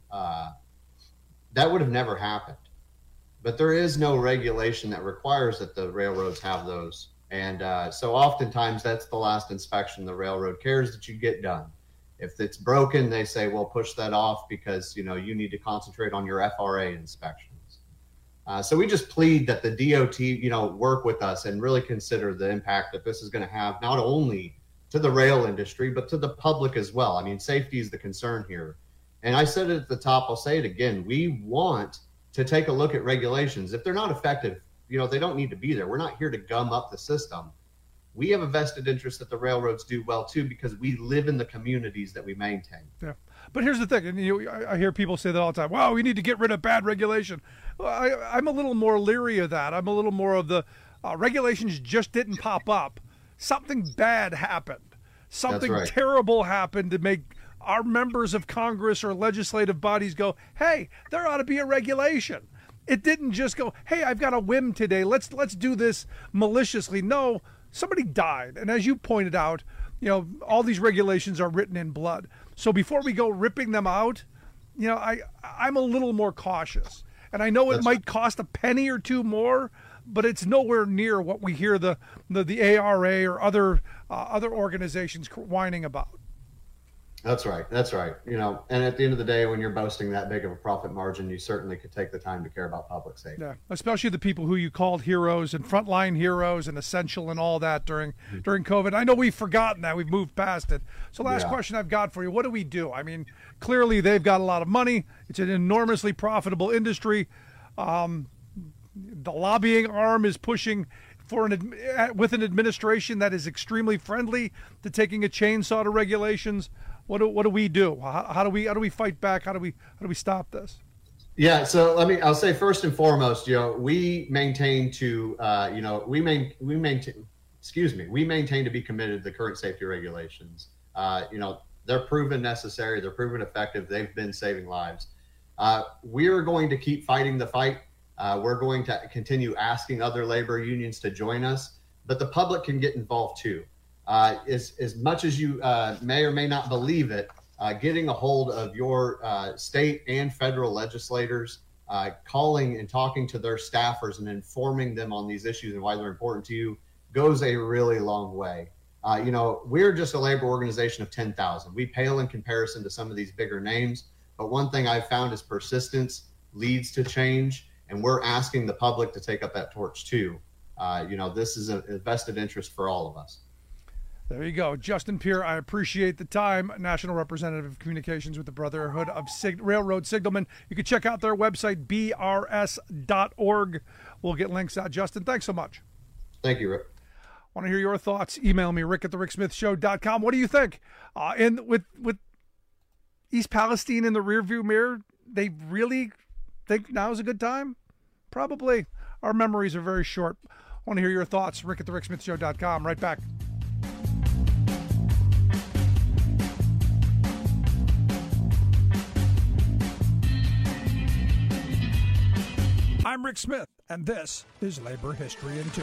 that would have never happened. But there is no regulation that requires that the railroads have those. And so oftentimes that's the last inspection the railroad cares that you get done. If it's broken, they say, well, push that off because, you need to concentrate on your FRA inspections. So we just plead that the DOT, work with us and really consider the impact that this is going to have not only to the rail industry, but to the public as well. I mean, safety is the concern here. And I said it at the top, I'll say it again. We want to take a look at regulations. If they're not effective, they don't need to be there. We're not here to gum up the system. We have a vested interest that the railroads do well too, because we live in the communities that we maintain. Yeah. But here's the thing, and I hear people say that all the time, wow, we need to get rid of bad regulation. Well, I'm a little more leery of that. I'm a little more of the regulations just didn't pop up. Something bad happened. Something terrible happened to make our members of Congress or legislative bodies go, hey, there ought to be a regulation. It didn't just go, hey, I've got a whim today. Let's do this maliciously. No, somebody died. And as you pointed out, all these regulations are written in blood. So before we go ripping them out, I'm a little more cautious. And I know it might cost a penny or two more, but it's nowhere near what we hear the ARA or other organizations whining about. That's right. And at the end of the day, when you're boasting that big of a profit margin, you certainly could take the time to care about public safety. Yeah, especially the people who you called heroes and frontline heroes and essential and all that during COVID. I know we've forgotten that. We've moved past it. So last question I've got for you, what do we do? I mean, clearly they've got a lot of money. It's an enormously profitable industry. The lobbying arm is pushing with an administration that is extremely friendly to taking a chainsaw to regulations. What do we do? How do we fight back? How do we stop this? Yeah, so I'll say first and foremost, we maintain to we maintain to be committed to the current safety regulations. They're proven necessary, they're proven effective, they've been saving lives. We're going to keep fighting the fight. We're going to continue asking other labor unions to join us, but the public can get involved too. As much as you may or may not believe it, getting a hold of your state and federal legislators, calling and talking to their staffers and informing them on these issues and why they're important to you goes a really long way. We're just a labor organization of 10,000. We pale in comparison to some of these bigger names, but one thing I've found is persistence leads to change, and we're asking the public to take up that torch too. This is a vested interest for all of us. There you go. Justin Peer, I appreciate the time. National Representative of Communications with the Brotherhood of Railroad Signalmen. You can check out their website, brs.org. We'll get links out. Justin, thanks so much. Thank you, Rick. Want to hear your thoughts? Email me, rick@thericksmithshow.com. What do you think? With East Palestine in the rearview mirror, they really think now is a good time? Probably. Our memories are very short. Want to hear your thoughts? rick@thericksmithshow.com. Right back. I'm Rick Smith, and this is Labor History in 2.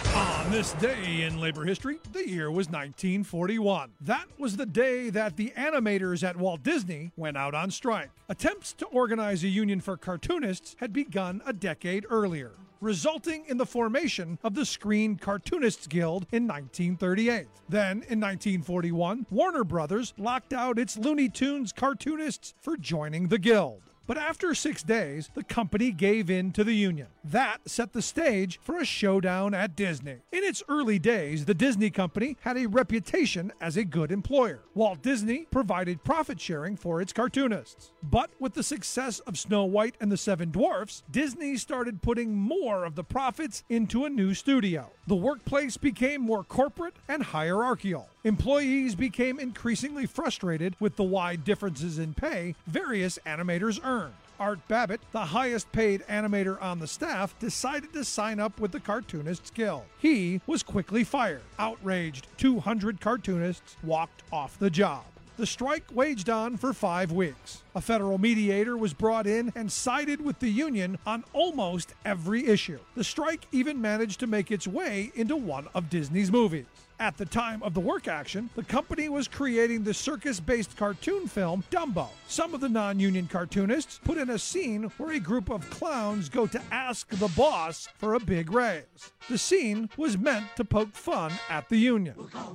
On this day in labor history, the year was 1941. That was the day that the animators at Walt Disney went out on strike. Attempts to organize a union for cartoonists had begun a decade earlier, resulting in the formation of the Screen Cartoonists Guild in 1938. Then, in 1941, Warner Brothers locked out its Looney Tunes cartoonists for joining the guild. But after 6 days, the company gave in to the union. That set the stage for a showdown at Disney. In its early days, the Disney company had a reputation as a good employer. Walt Disney provided profit sharing for its cartoonists. But with the success of Snow White and the Seven Dwarfs, Disney started putting more of the profits into a new studio. The workplace became more corporate and hierarchical. Employees became increasingly frustrated with the wide differences in pay various animators earned. Art Babbitt, the highest paid animator on the staff, decided to sign up with the Cartoonists Guild. He was quickly fired. Outraged, 200 cartoonists walked off the job. The strike waged on for 5 weeks. A federal mediator was brought in and sided with the union on almost every issue. The strike even managed to make its way into one of Disney's movies. At the time of the work action, the company was creating the circus-based cartoon film Dumbo. Some of the non-union cartoonists put in a scene where a group of clowns go to ask the boss for a big raise. The scene was meant to poke fun at the union.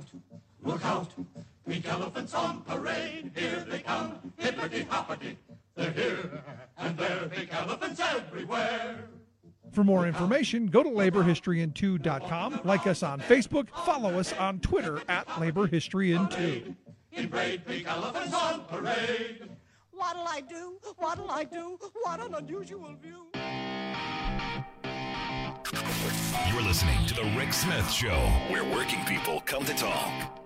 Look out, pink elephants on parade, here they come, hippity-hoppity, they're here, and there, pink elephants everywhere. For more information, go to laborhistoryin2.com, like us on Facebook, follow us on Twitter @laborhistoryin2. In parade, pink elephants on parade. What'll I do? What'll I do? What an unusual view. You're listening to The Rick Smith Show, where working people come to talk.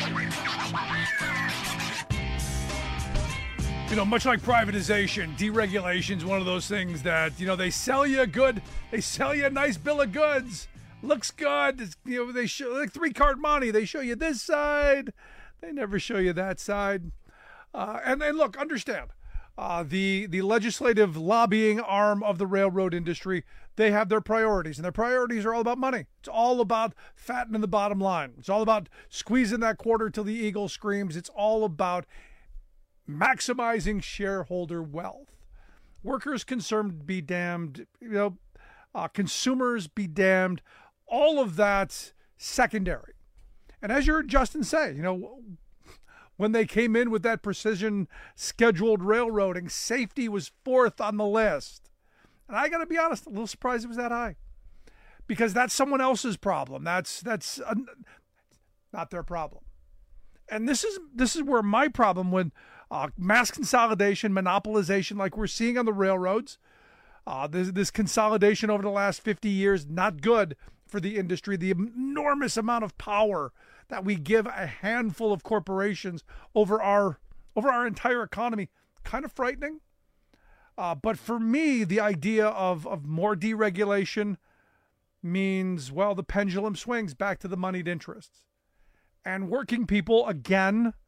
Much like privatization, deregulation is one of those things that, they sell you they sell you a nice bill of goods. Looks good. They show like 3-card money. They show you this side. They never show you that side. And look, understand, the legislative lobbying arm of the railroad industry, they have their priorities, and their priorities are all about money. It's all about fattening the bottom line. It's all about squeezing that quarter till the eagle screams. It's all about maximizing shareholder wealth. Workers concerned be damned, consumers be damned. All of that's secondary. And as you heard Justin say, when they came in with that precision scheduled railroading, safety was 4th on the list. And I got to be honest, a little surprised it was that high, because that's someone else's problem. That's not their problem. And this is where my problem with mass consolidation, monopolization, like we're seeing on the railroads, this consolidation over the last 50 years, not good for the industry. The enormous amount of power that we give a handful of corporations over our entire economy, kind of frightening. But for me, the idea of more deregulation means, well, the pendulum swings back to the moneyed interests. And working people, again,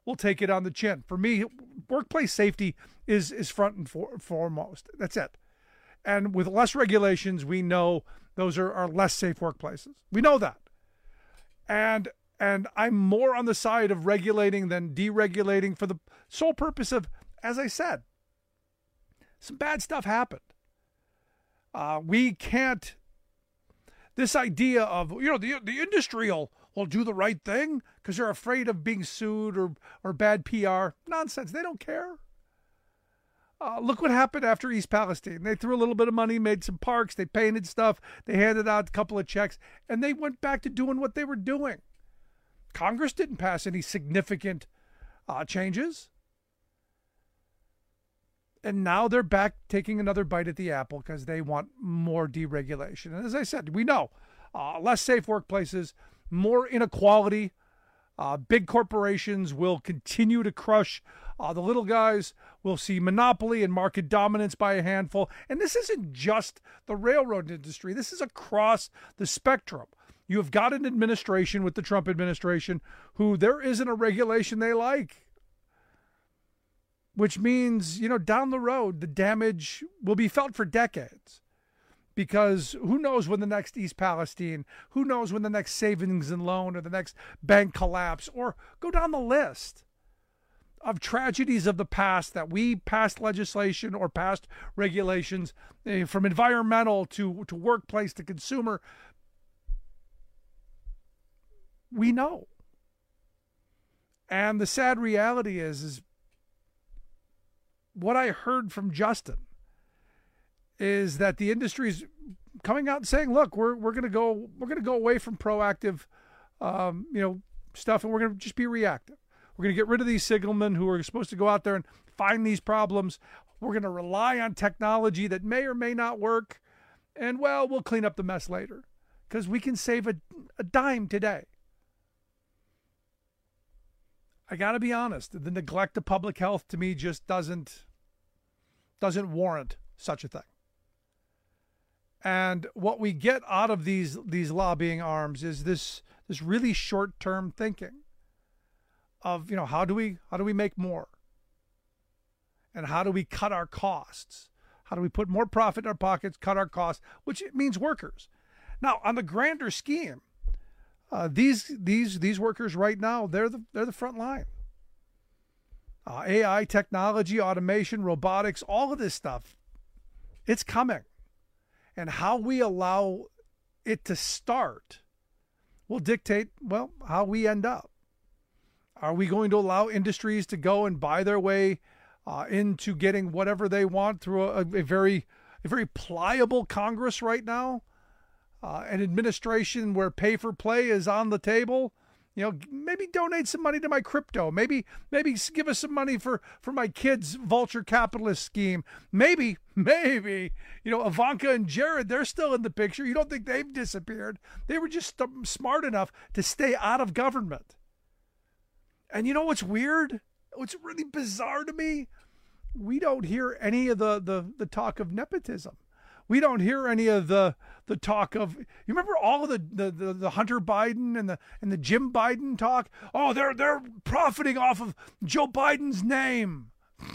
will take it on the chin. For me, workplace safety is front and foremost. That's it. And with less regulations, we know those are less safe workplaces. We know that. And I'm more on the side of regulating than deregulating for the sole purpose of, as I said, some bad stuff happened. We can't, this idea of, the industry will do the right thing because they're afraid of being sued or bad PR. Nonsense. They don't care. Look what happened after East Palestine. They threw a little bit of money, made some parks, they painted stuff, they handed out a couple of checks, and they went back to doing what they were doing. Congress didn't pass any significant changes. And now they're back taking another bite at the apple because they want more deregulation. And as I said, we know less safe workplaces, more inequality. Big corporations will continue to crush the little guys. We'll see monopoly and market dominance by a handful. And this isn't just the railroad industry. This is across the spectrum. You have got an administration with the Trump administration who there isn't a regulation they like, which means, down the road, the damage will be felt for decades. Because who knows when the next East Palestine, who knows when the next savings and loan or the next bank collapse, or go down the list of tragedies of the past that we passed legislation or passed regulations from environmental to workplace to consumer. We know. And the sad reality is what I heard from Justin is that the industry's coming out and saying, look, we're going to go away from proactive stuff, and we're going to just be reactive. We're going to get rid of these signalmen who are supposed to go out there and find these problems. We're going to rely on technology that may or may not work, and we'll clean up the mess later because we can save a dime today. I got to be honest, the neglect of public health to me just doesn't warrant such a thing. And what we get out of these lobbying arms is this really short-term thinking of, how do we make more? And how do we cut our costs? How do we put more profit in our pockets, cut our costs, which means workers. Now, on the grander scheme, these workers right now, they're the front line. AI, technology, automation, robotics, all of this stuff, it's coming. And how we allow it to start will dictate, how we end up. Are we going to allow industries to go and buy their way into getting whatever they want through a very pliable Congress right now? An administration where pay for play is on the table. Maybe donate some money to my crypto. Maybe give us some money for my kids' vulture capitalist scheme. Maybe, Ivanka and Jared, they're still in the picture. You don't think they've disappeared. They were just smart enough to stay out of government. And you know what's weird? What's really bizarre to me? We don't hear any of the talk of nepotism. We don't hear any of the talk of, you remember all of the Hunter Biden and the Jim Biden talk? Oh, they're profiting off of Joe Biden's name.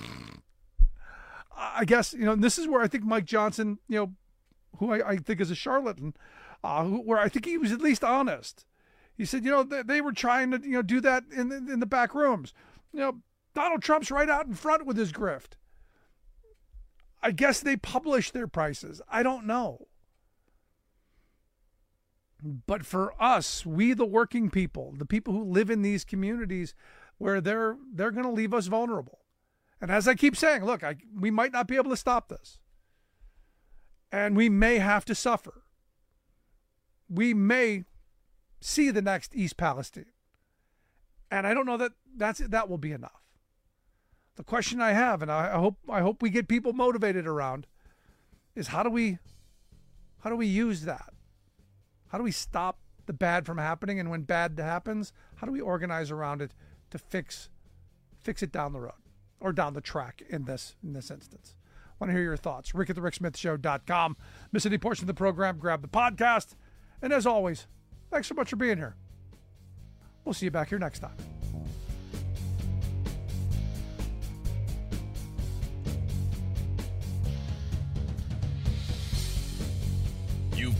I guess, this is where I think Mike Johnson, who I think is a charlatan, where I think he was at least honest. He said, they were trying to, do that in the back rooms. Donald Trump's right out in front with his grift. I guess they publish their prices. I don't know. But for us, we the working people, the people who live in these communities where they're going to leave us vulnerable. And as I keep saying, look, we might not be able to stop this. And we may have to suffer. We may see the next East Palestine. And I don't know that will be enough. The question I have, and I hope we get people motivated around, is how do we use that? How do we stop the bad from happening? And when bad happens, how do we organize around it to fix it down the road or down the track in this instance? I want to hear your thoughts. Rick at thericksmithshow.com. Miss any portion of the program, grab the podcast. And as always, thanks so much for being here. We'll see you back here next time.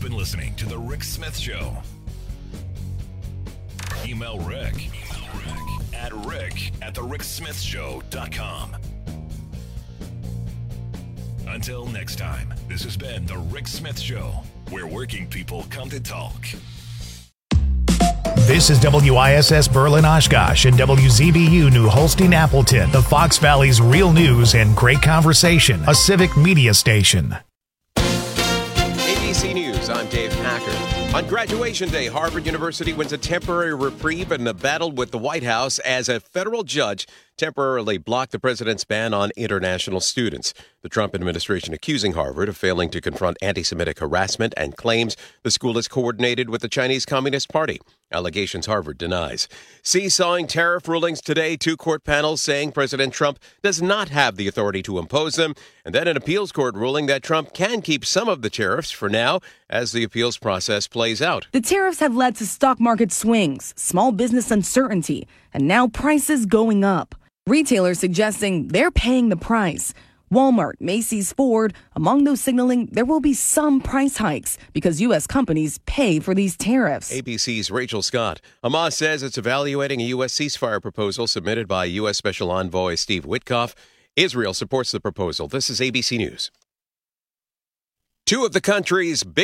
been listening to The Rick Smith Show. Email Rick at rick@thericksmithshow.com. Until next time, this has been The Rick Smith Show, where working people come to talk. This is WISS Berlin Oshkosh and WZBU New Holstein Appleton, the Fox Valley's real news and great conversation, a civic media station. ABC News, I'm Dave Packard. On graduation day, Harvard University wins a temporary reprieve in a battle with the White House as a federal judge temporarily blocked the president's ban on international students. The Trump administration accusing Harvard of failing to confront anti-Semitic harassment and claims the school is coordinated with the Chinese Communist Party. Allegations Harvard denies. Seesawing tariff rulings today, 2 court panels saying President Trump does not have the authority to impose them, and then an appeals court ruling that Trump can keep some of the tariffs for now as the appeals process plays out. The tariffs have led to stock market swings, small business uncertainty, and now prices going up. Retailers suggesting they're paying the price. Walmart, Macy's, Ford, among those signaling there will be some price hikes because U.S. companies pay for these tariffs. ABC's Rachel Scott. Hamas says it's evaluating a U.S. ceasefire proposal submitted by U.S. Special Envoy Steve Witkoff. Israel supports the proposal. This is ABC News. 2 of the country's